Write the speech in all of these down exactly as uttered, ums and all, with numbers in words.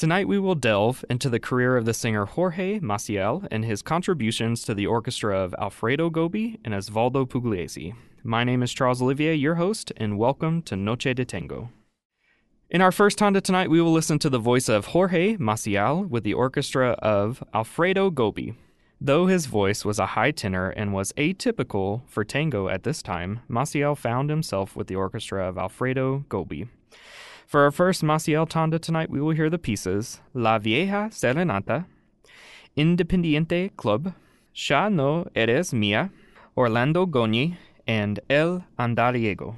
Tonight we will delve into the career of the singer Jorge Maciel and his contributions to the orchestra of Alfredo Gobi and Osvaldo Pugliese. My name is Charles Olivier, your host, and welcome to Noche de Tango. In our first tanda tonight, we will listen to the voice of Jorge Maciel with the orchestra of Alfredo Gobi. Though his voice was a high tenor and was atypical for tango at this time, Maciel found himself with the orchestra of Alfredo Gobi. For our first Maciel tanda tonight, we will hear the pieces La Vieja Serenata, Independiente Club, Ya no eres mía, Orlando Goñi, and El Andariego.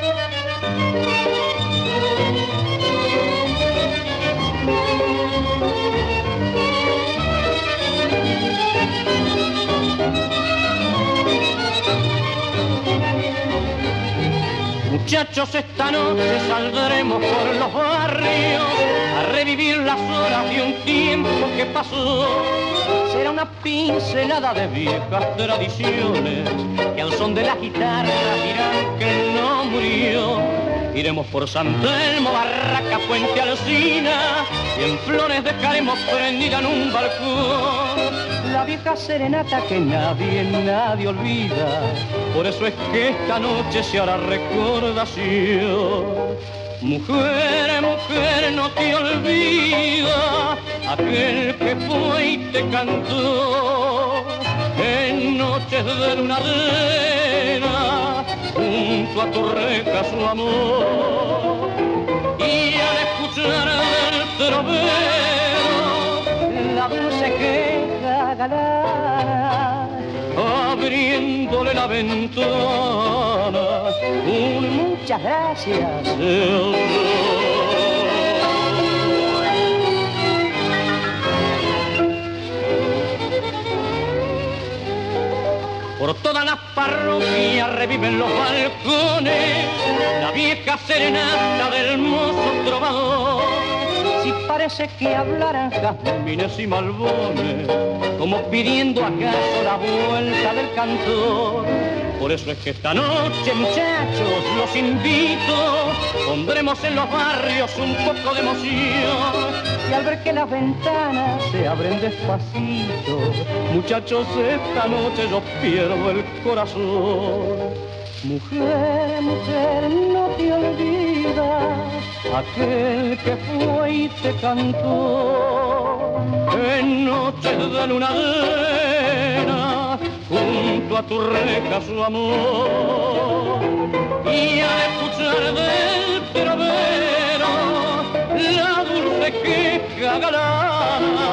Muchachos, esta noche saldremos por los barrios a revivir las horas de un tiempo que pasó. Será una pincelada de viejas tradiciones que al son de la guitarra dirán que no murió. Iremos por San Telmo, Barraca, Puente Alsina y en Flores dejaremos prendida en un balcón la vieja serenata que nadie, nadie olvida. Por eso es que esta noche se hará recordación. Mujer, mujer, no te olvida aquel que fue y te cantó en noches de luna llena junto a tu reja su amor. Y al escuchar del trovero la dulce queja galana, abriéndole la ventana, un muchas gracias. Por todas las parroquias reviven los balcones la vieja serenata del mozo trovador. Si parece que hablaran jazmines y malbones, como pidiendo acaso la vuelta del cantor. Por eso es que esta noche, muchachos, los invito, pondremos en los barrios un poco de emoción. Y al ver que las ventanas se abren despacito, muchachos, esta noche yo pierdo el corazón. Mujer, mujer, no te olvidas aquel que fue y te cantó en noches de luna llena junto a tu reja su amor. Y al escuchar del trovero la dulce queja galana,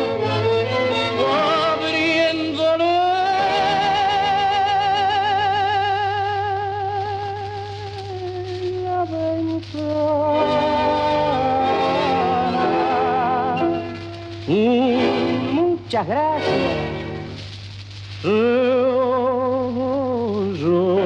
abriéndole la ventana. Mm, muchas gracias. Oh, yo.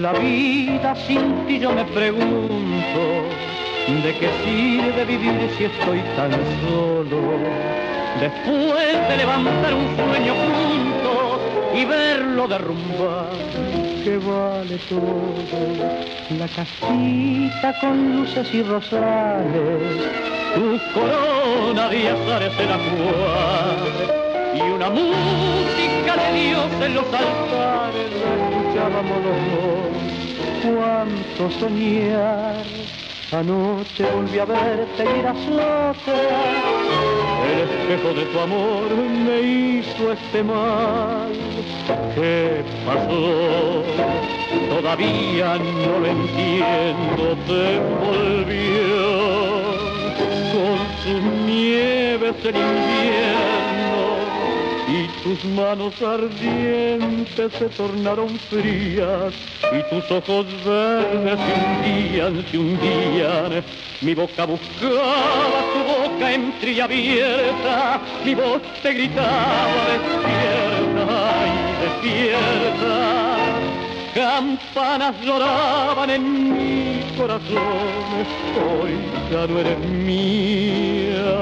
la vida sin ti yo me pregunto, ¿de qué sirve vivir si estoy tan solo? Después de levantar un sueño juntos y verlo derrumbar, que vale todo. La casita con luces y rosales, tu corona de azares en la cual, y una música de Dios en los altares, la escuchábamos los dos. Cuánto soñar, anoche volví a verte y eras otra. El espejo de tu amor me hizo este mal. ¿Qué pasó? Todavía no lo entiendo. Te envolvió con sus nieves el invierno y tus manos ardientes se tornaron frías y tus ojos verdes se hundían, se hundían. Mi boca buscaba tu boca entreabierta, mi voz te gritaba despierta y despierta. Campanas lloraban en mi corazón, hoy ya no eres mía,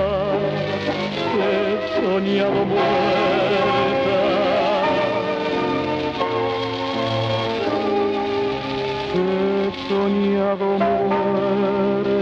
he soñado muerta, he soñado muerta.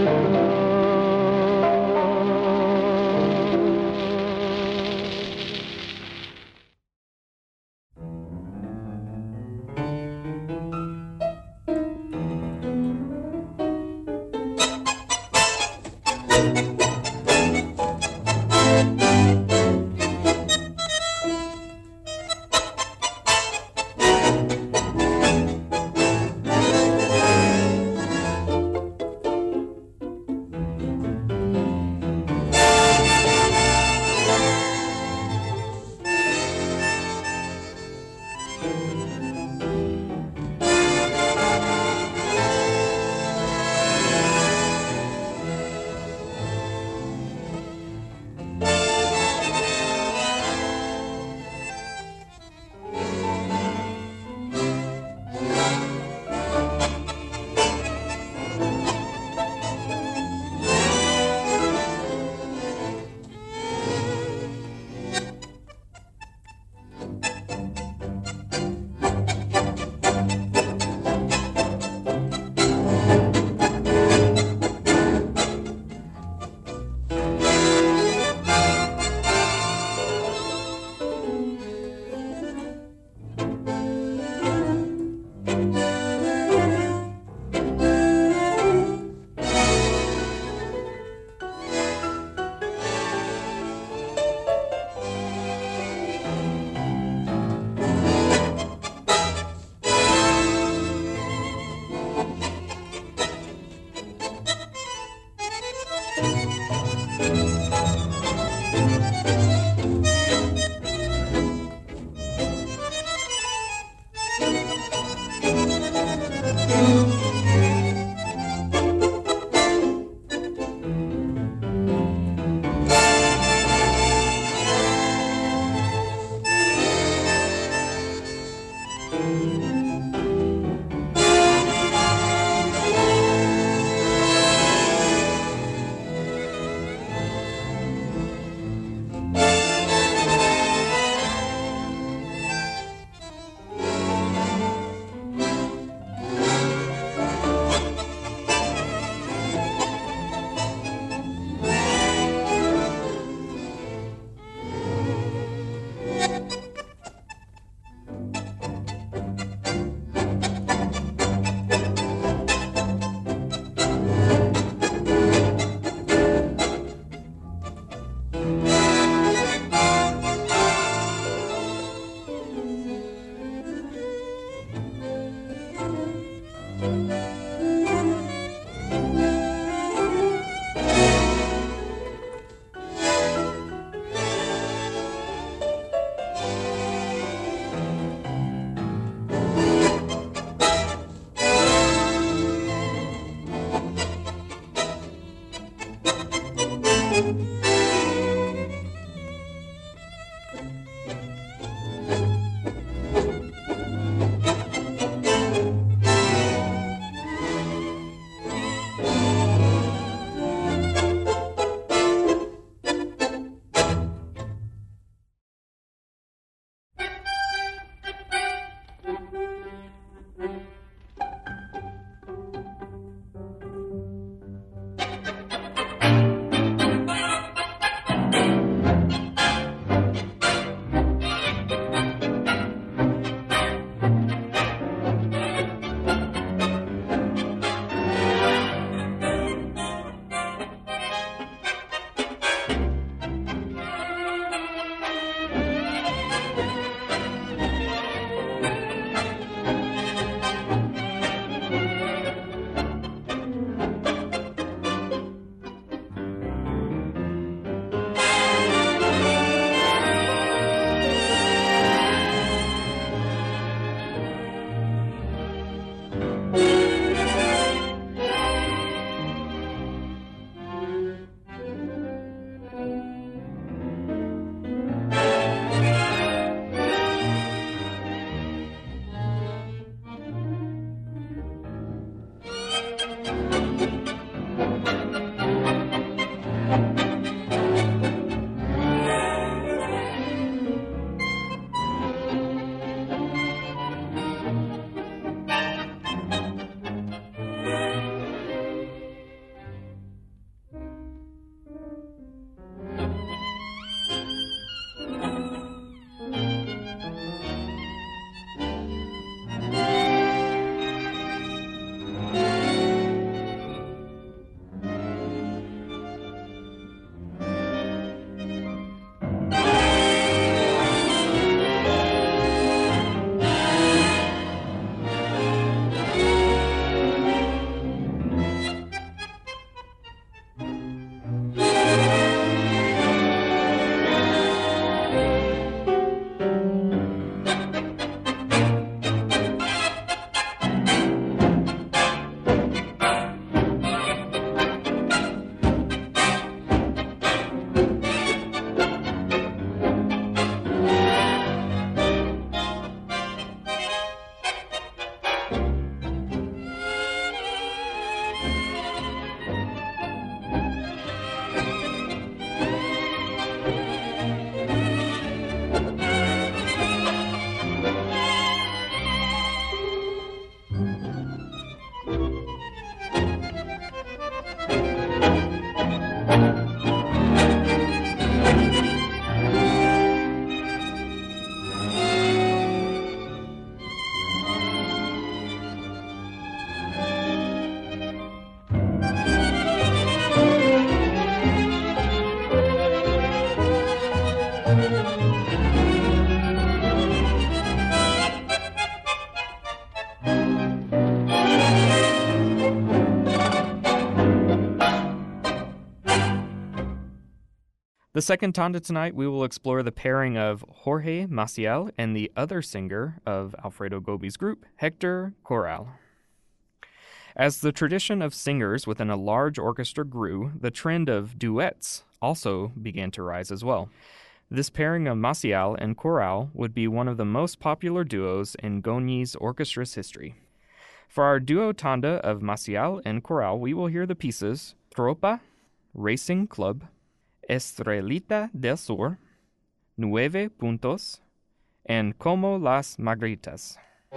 The second tanda tonight, we will explore the pairing of Jorge Maciel and the other singer of Alfredo Gobi's group, Hector Corral. As the tradition of singers within a large orchestra grew, the trend of duets also began to rise as well. This pairing of Maciel and Corral would be one of the most popular duos in Goni's orchestra's history. For our duo tanda of Maciel and Corral, we will hear the pieces Tropa, Racing Club, Estrelita del Sur, Nueve Puntos, and Como las Margaritas.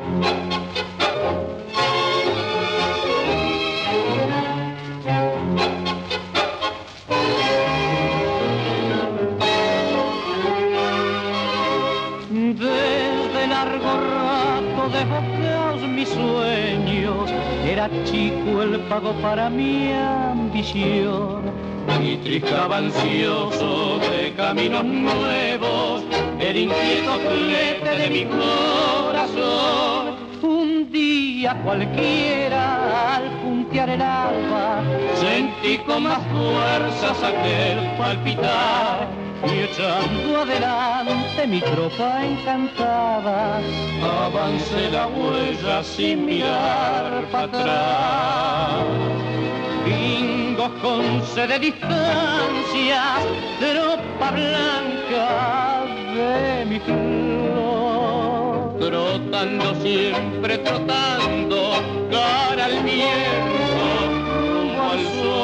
Desde largo rato dejados mis sueños, era chico el pago para mi ambición. Y tristaba ansioso de caminos nuevos, el inquieto flete de mi corazón. Un día cualquiera, al puntear el alba, sentí con más fuerzas aquel palpitar. Y echando adelante mi tropa encantada, avancé la huella sin mirar para atrás. Pingos con sed de distancia, tropa blanca de mi flor. Trotando siempre trotando, cara al viento, rumbo al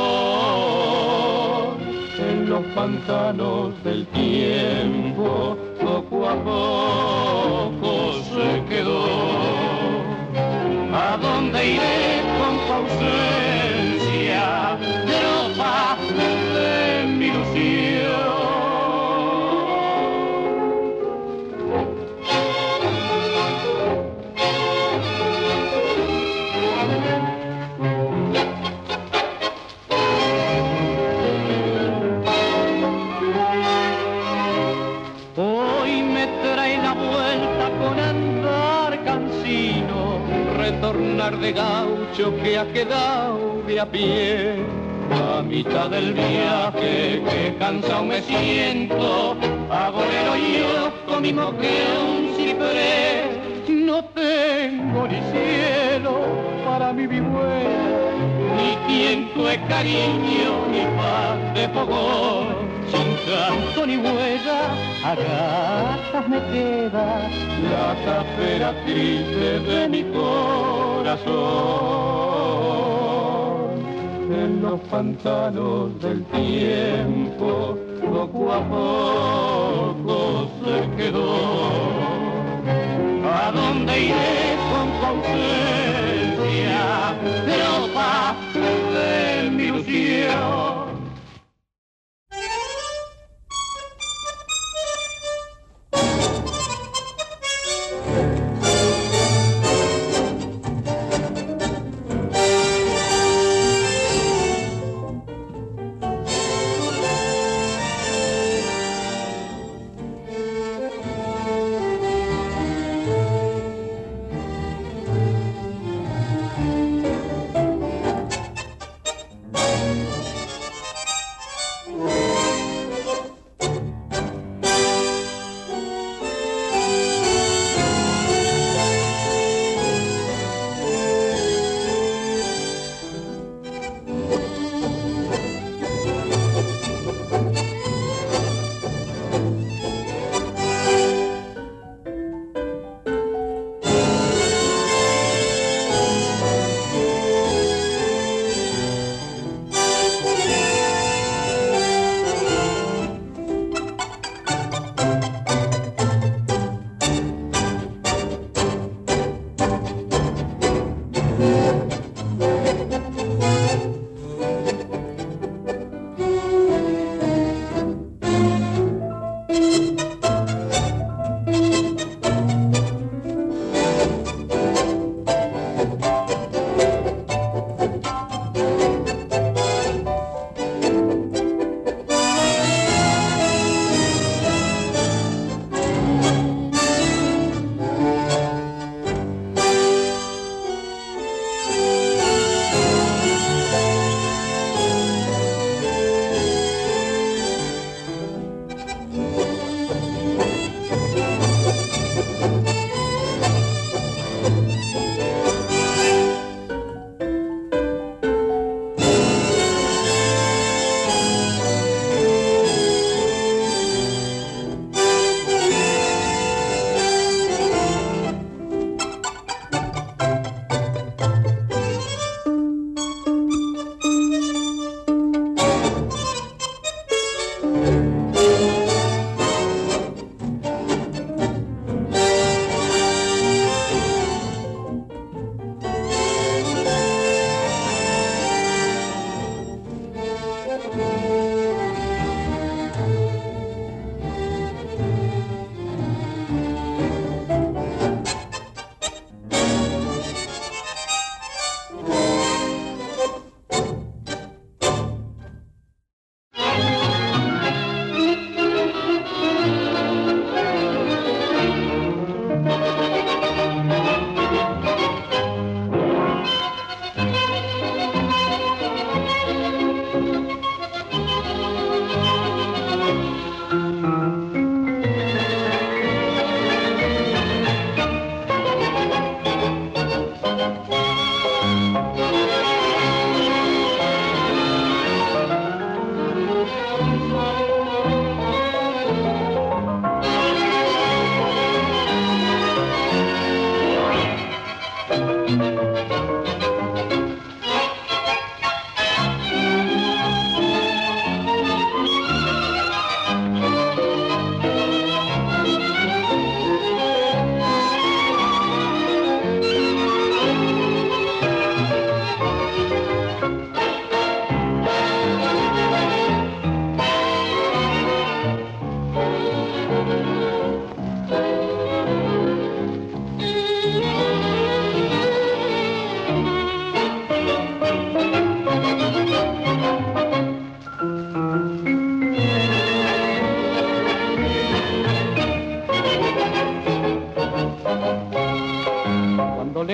sol. En los pantanos del tiempo, poco a poco se quedó. ¿A dónde iré con tu ausencia, tropa de mi ilusión? Hoy me trae la vuelta con andar cansino, retornar de gaucho que ha quedado de a pie. A mitad del viaje que cansado me siento, agorero yo conmigo que un ciprés. No tengo ni cielo para mi vihuela, ni tiento de cariño, ni paz de fogón. Sin canto ni huella, a gatas me queda la tapera triste de mi corazón. En los pantanos del tiempo, poco a poco se quedó. ¿A dónde iré con tu ausencia, tropa de mi ilusión?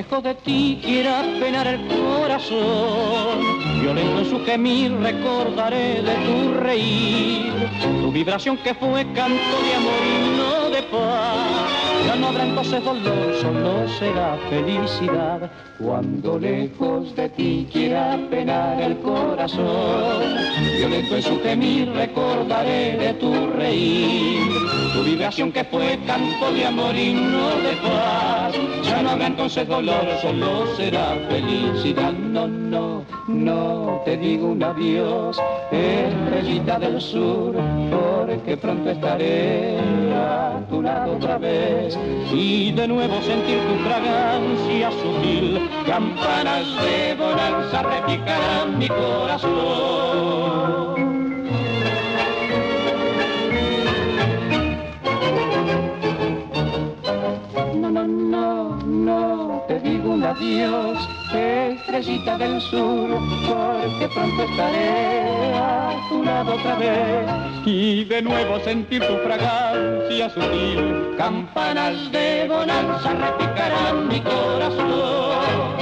lejos de ti quiera penar el corazón, violento en su gemir recordaré de tu reír, tu vibración que fue canto de amor y no de paz. Ya no habrá entonces dolor, solo será felicidad. Cuando lejos de ti quiera penar el corazón, violento en su gemir recordaré de tu reír, tu vibración que fue canto de amor y no de paz. Ya no habrá entonces dolor, solo será felicidad. No, no, no te digo un adiós, estrellita del sur, porque pronto estaré a tu lado otra vez y de nuevo sentir tu fragancia sutil. Campanas de bonanza repicarán mi corazón. No, no, no, no te digo un adiós, estrellita del sur, porque pronto estaré a tu lado otra vez y de nuevo sentir tu fragancia sutil. Campanas de bonanza repicarán mi corazón.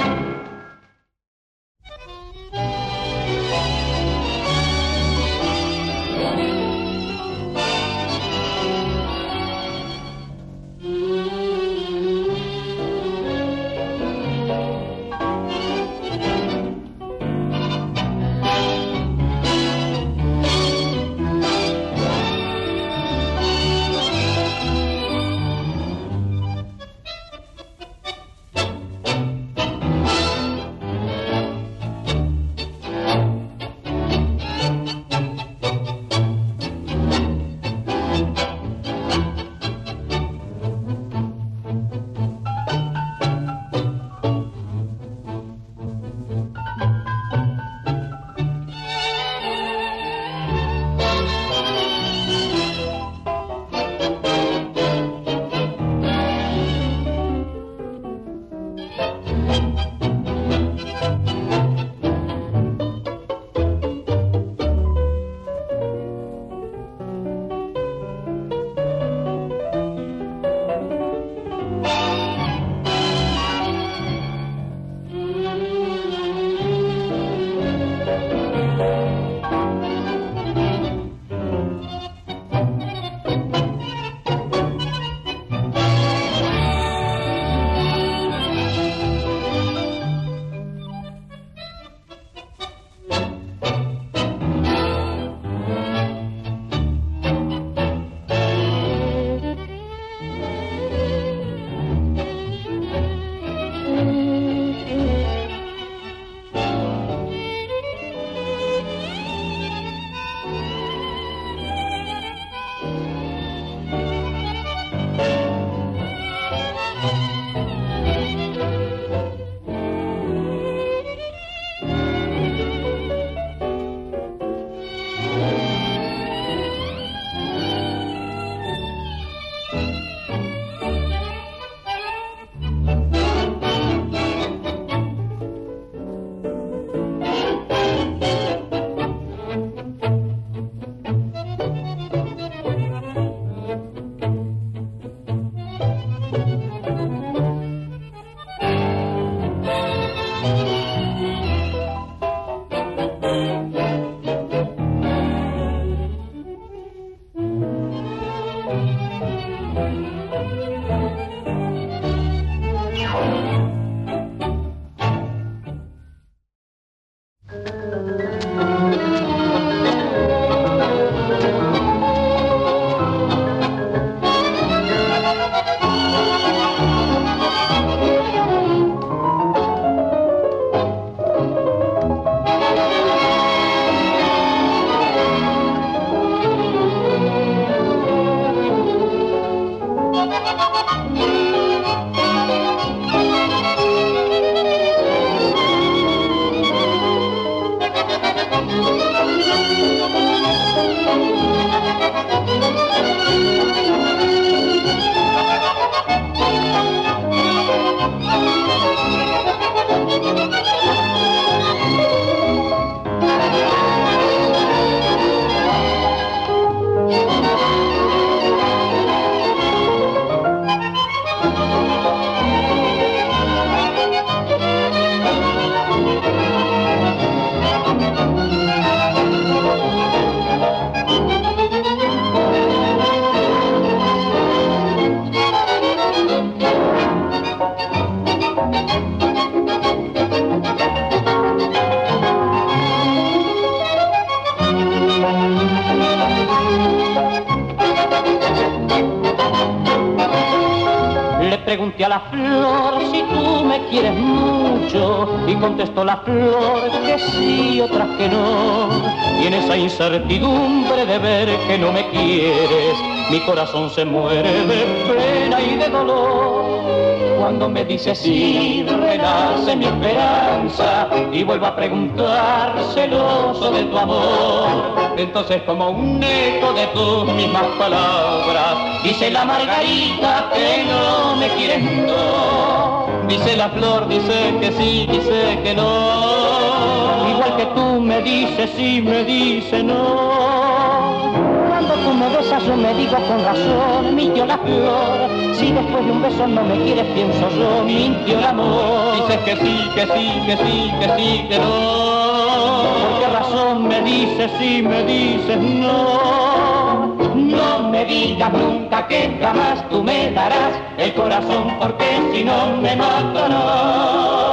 pregunté a la flor si tú me quieres mucho y contestó la flor que sí, otras que no. Y en esa incertidumbre de ver que no me quieres, mi corazón se muere de pena y de dolor. Cuando me dices sí, renace mi esperanza y vuelvo a preguntar celoso de tu amor. Entonces como un eco de tus mismas palabras, dice la margarita que no me quieres, no. Dice la flor, dice que sí, dice que no. Igual que tú me dices sí, me dice no. Cuando tú me besas yo me digo con razón, mintió la flor. Si después de un beso no me quieres, pienso yo, mintió el amor. Dices que sí, que sí, que sí, que sí, que no. ¿Por qué razón me dices sí, me dices no? No me digas nunca que jamás tú me darás el corazón, porque si no me matarás.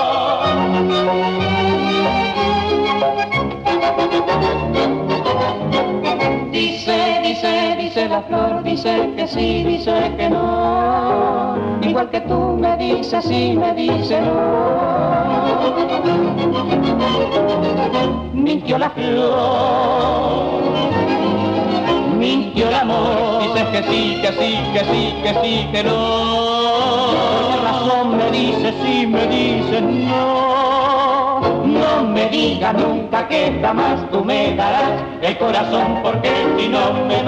Dice, dice, dice la flor, dice que sí, dice que no. Igual que tú me dices sí, me dices no. Mintió la flor, mintió el amor. Dices que sí, que sí, que sí, que sí, que no. ¿Por qué razón me dices sí, me dices no? No me digas nunca que jamás tú me darás el corazón, porque si no me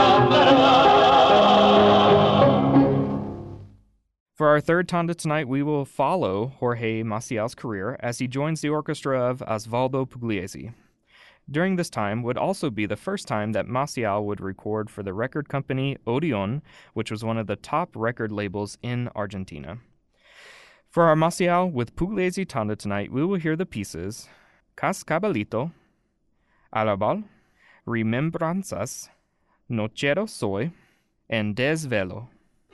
matarás. For our third tanda tonight, we will follow Jorge Maciel's career as he joins the orchestra of Osvaldo Pugliese. During this time would also be the first time that Maciel would record for the record company Odeon, which was one of the top record labels in Argentina. For our Maciel with Pugliese tanda tonight, we will hear the pieces Cascabelito, Arrabal, Remembranzas, Nochero Soy, and Desvelo.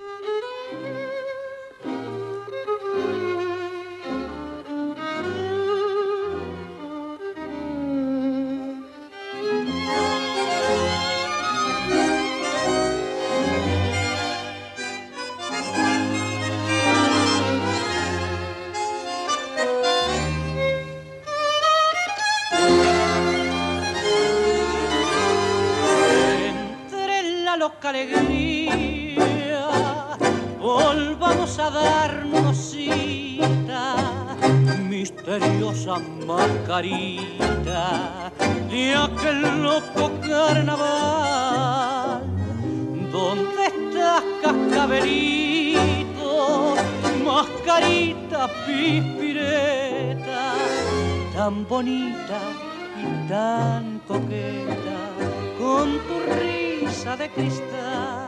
Alegría, volvamos a darnos cita, misteriosa mascarita de aquel loco carnaval. ¿Dónde estás, cascabelito, mascarita pispireta, tan bonita y tan coqueta, con tu risa de cristal?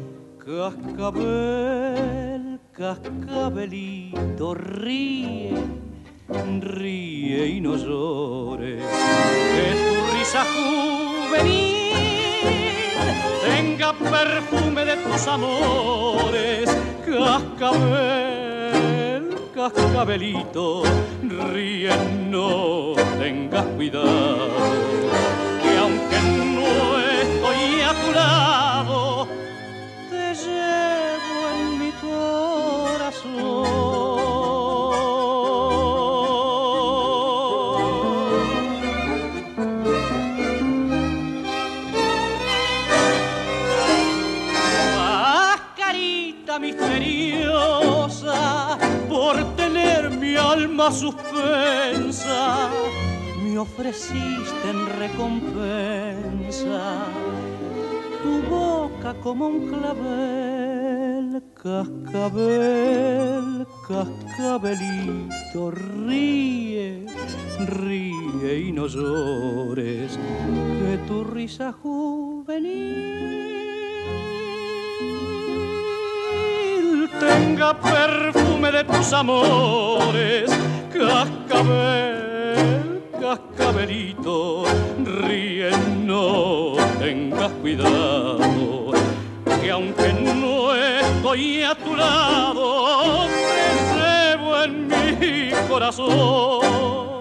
Cascabel, cascabelito, ríe, ríe y no llores, que tu risa juvenil tenga perfume de tus amores. Cascabel, cascabelito, ríe, no tengas cuidado, que aunque no estoy a tu lado, te llevo en mi corazón. Mascarita misteriosa, por tener mi alma suspensa, me ofreciste en recompensa tu boca como un clavel. Cascabel, cascabelito, ríe, ríe y no llores, que tu risa juvenil tenga perfume de tus amores. Cascabel, cascabelito, ríe, no tengas cuidado, que aunque no estoy a tu lado, te llevo en mi corazón.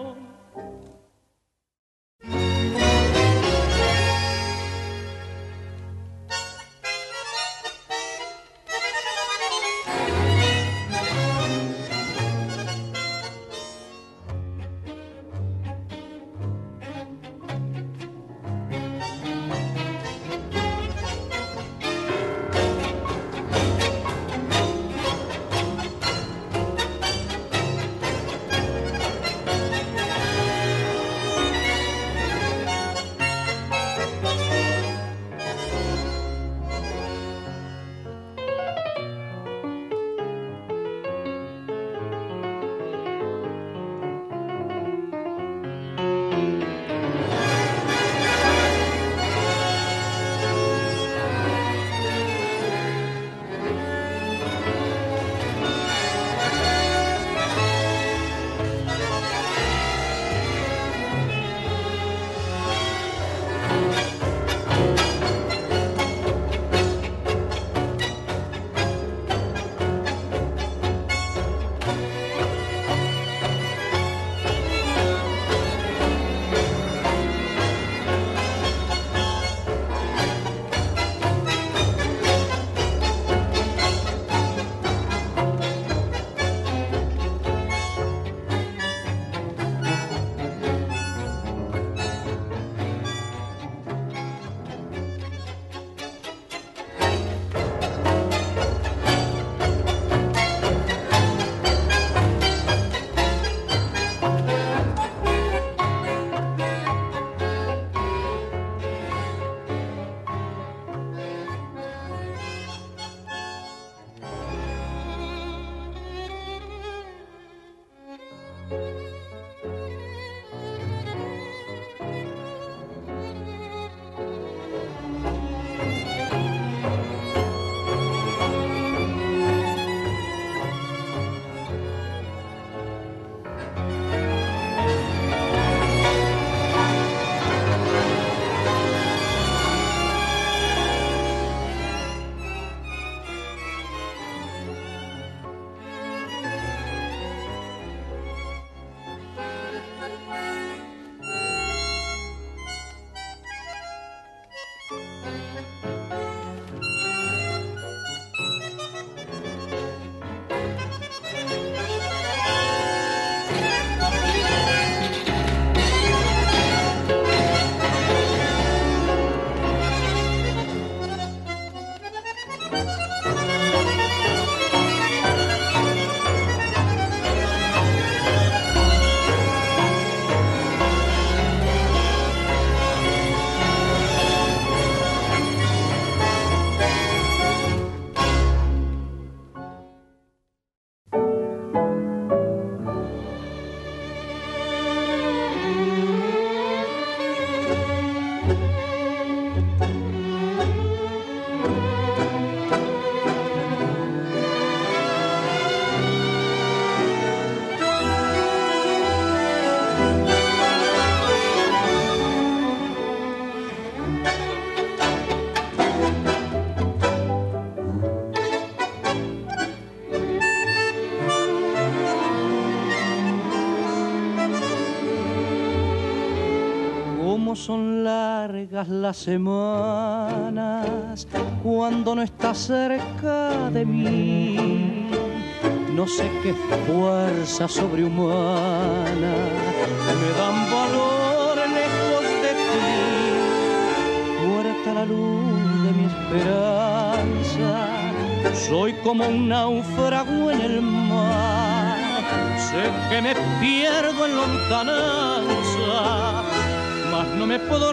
son largas las semanas cuando no estás cerca de mí. No sé qué fuerza sobrehumana me dan valor lejos de ti. Muerta la luz de mi esperanza, soy como un náufrago en el mar. Sé que me pierdo en lontananza, mas no me puedo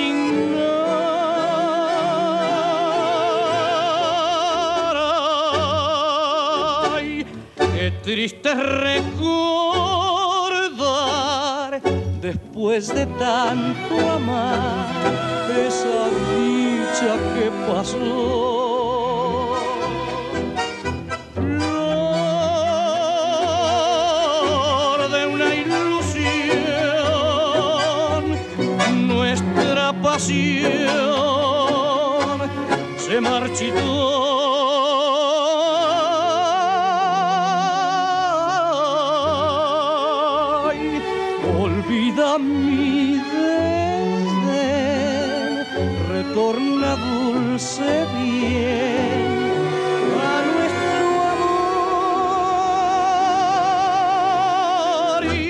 resignar. Ay, qué triste recordar, después de tanto amar, esa dicha que pasó. Se marchitó. Ay, olvida mi desdén, retorna dulce bien a nuestro amor y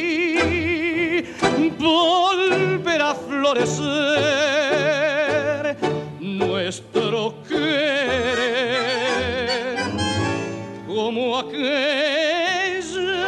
volverá a florecer nuestro querer como aquella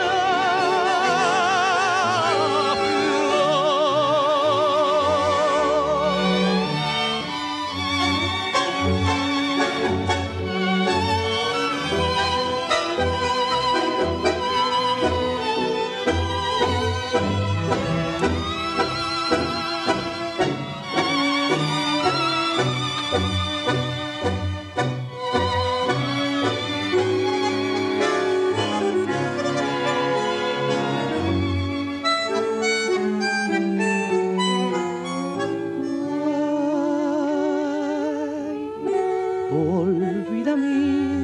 olvida mi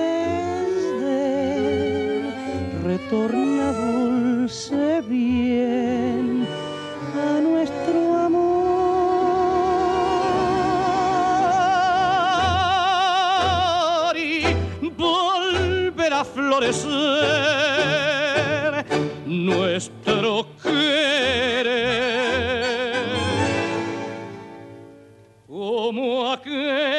desdén, retorna dulce bien a nuestro amor y volverá a florecer nuestro querer como aquel.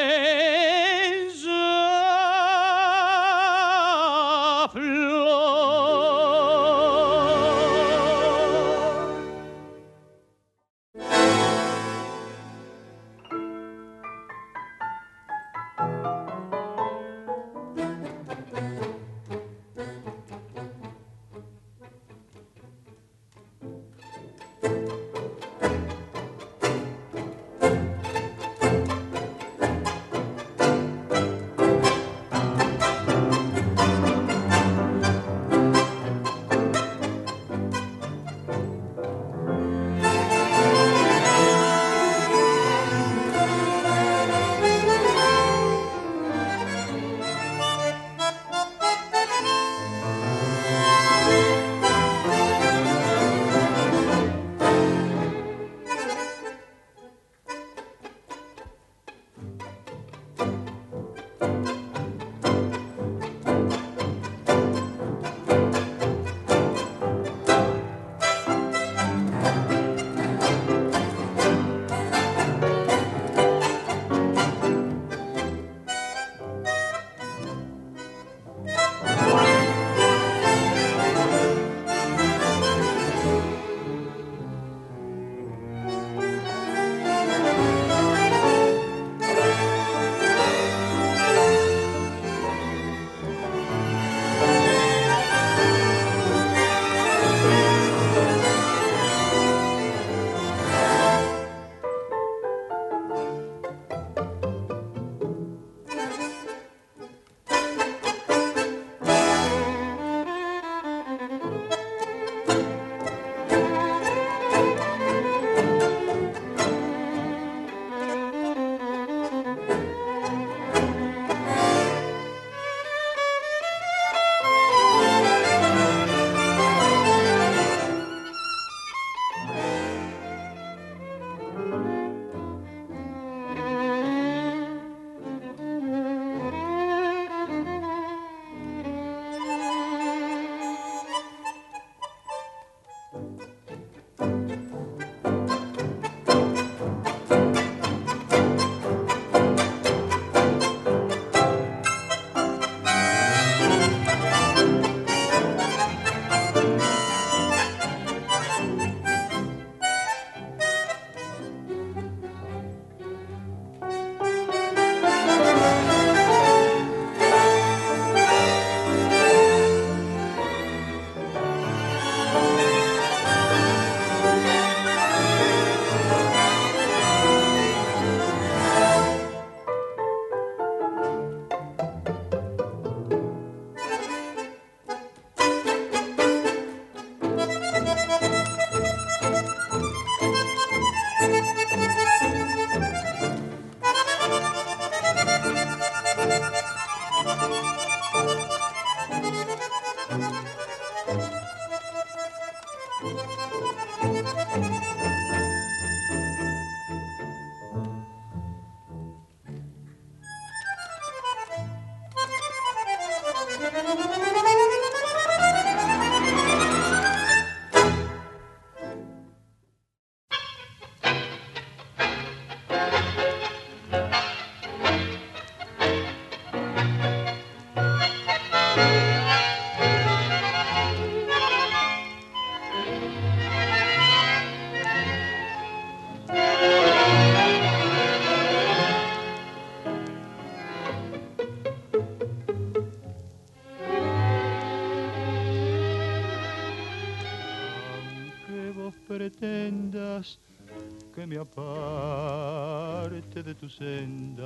pretendas que me aparte de tu senda,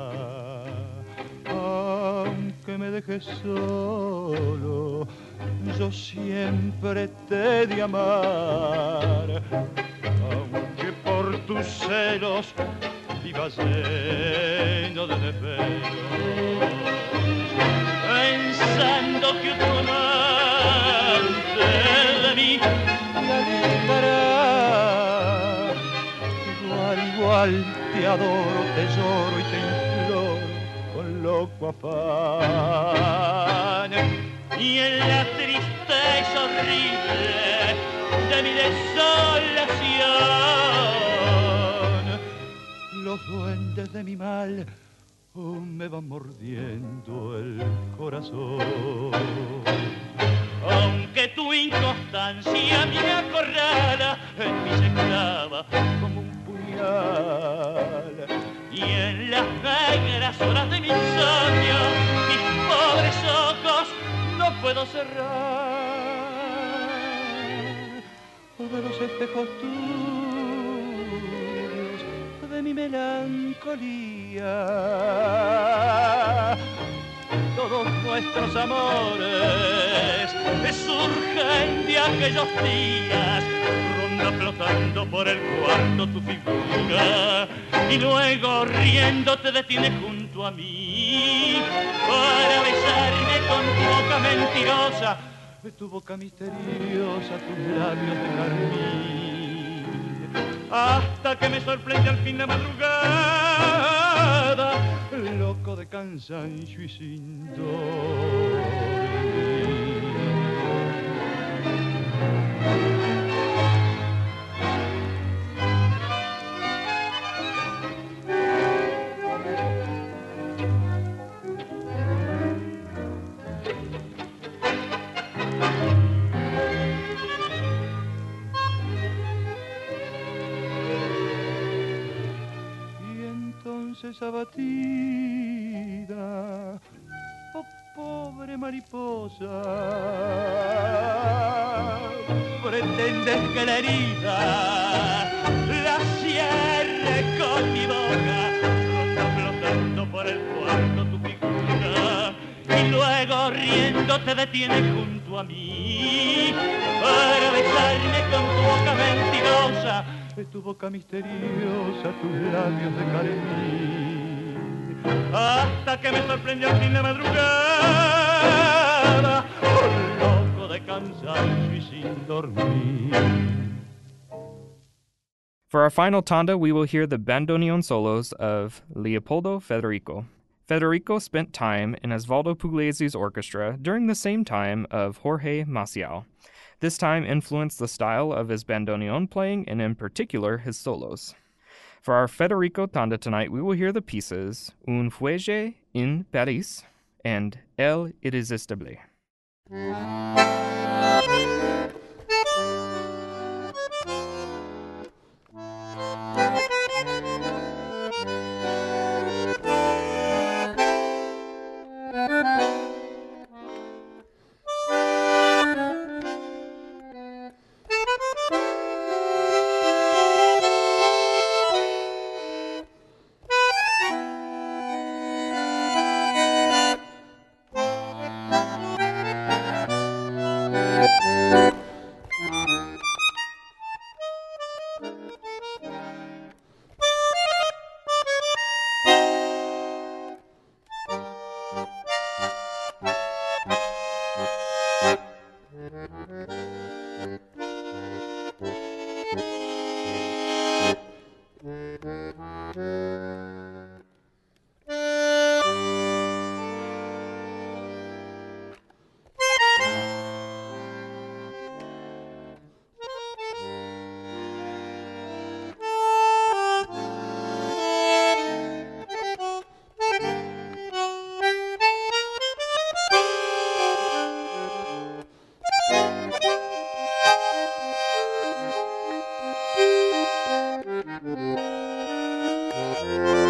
aunque me dejes solo, yo siempre te he de amar, aunque por tus celos vivas lleno de defectos, pensando que otro amante de mí me alejará. Igual, igual te adoro, te lloro y te imploro con loco afán. Y en la tristeza horrible de mi desolación, los duendes de mi mal oh, me van mordiendo el corazón. Aunque tu inconstancia me acorrala, en mí se clava como un puñal. Y en las negras horas de mi insomnio, mis pobres ojos no puedo cerrar. De los espejos tuyos, de mi melancolía, todos nuestros amores surgen de aquellos días, ronda flotando por el cuarto tu figura, y luego riendo te detienes junto a mí para besarme con tu boca mentirosa, tu boca misteriosa, tus labios de carmín, hasta que me sorprende al fin la madrugada, loco de cansancio y sin dormir. Abatida, oh pobre mariposa, pretendes que la herida la cierre con mi boca, ronda flotando por el cuarto tu figura, y luego riendo te detienes junto a mí para besarme con tu boca mentirosa, tu boca misteriosa, tus labios de carmín, hasta que me sorprendió al fin la madrugada, oh, loco de cansancio y sin dormir. For our final tanda, we will hear the bandoneon solos of Leopoldo Federico. Federico spent time in Osvaldo Pugliesi's orchestra during the same time of Jorge Maciel. This time influenced the style of his bandoneon playing and in particular his solos. For our Federico tanda tonight, we will hear the pieces Un Fuege in Paris and El Irresistible. Thank you.